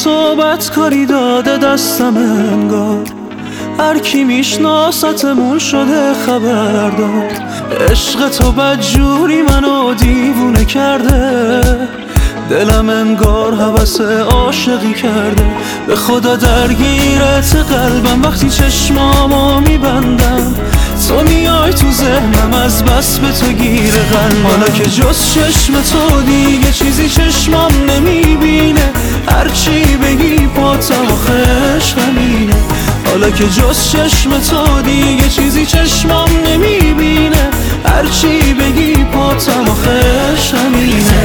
تو بدکاری داده دستم انگار، هر کی میشناستمون شده خبردار. عشق تو بدجوری منو دیوونه کرده، دلم انگار هوس عاشقی کرده. به خدا درگیرت قلبم وقتی چشمامو میبندم، تو میای تو ذهنم از بس به تو گیر قلبم. حالا که جز چشم تو دیگه چیزی چشمام نمیبینه، هرچی بگی پاتم آخرش همینه. حالا که جز چشم تو دیگه چیزی چشمام نمیبینه، هرچی بگی پاتم آخرش همینه.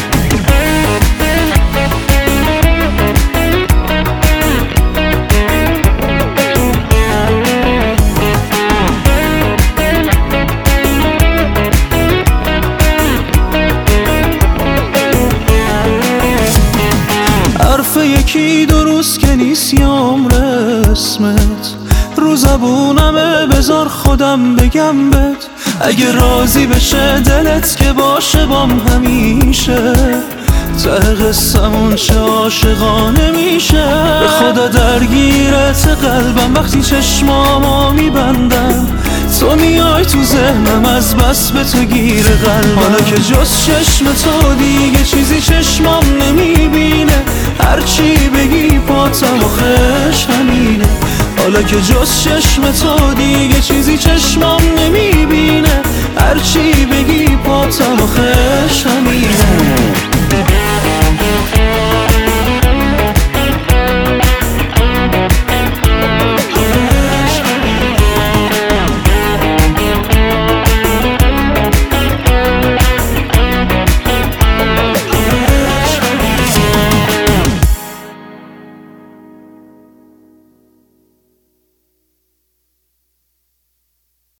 حرف یکی درست که نیست یه عمر اسمت، رو زبونمه بذار خودم بگم بهت. اگه راضی بشه دلت که باشه بام همیشه، ته قصمون چه عاشقانه میشه. به خدا درگیرت قلبم وقتی چشمامو میبندم، تو میای تو ذهنم از بس به تو گیر قلبم. حالا که جز چشم تو دیگه چیزی چشمام نمیبینه، هرچی بگی پاتم آخرش همینه. حالا که جز چشم تو دیگه چیزی چشمام نمیبینه، هرچی بگی پاتم آخرش همینه.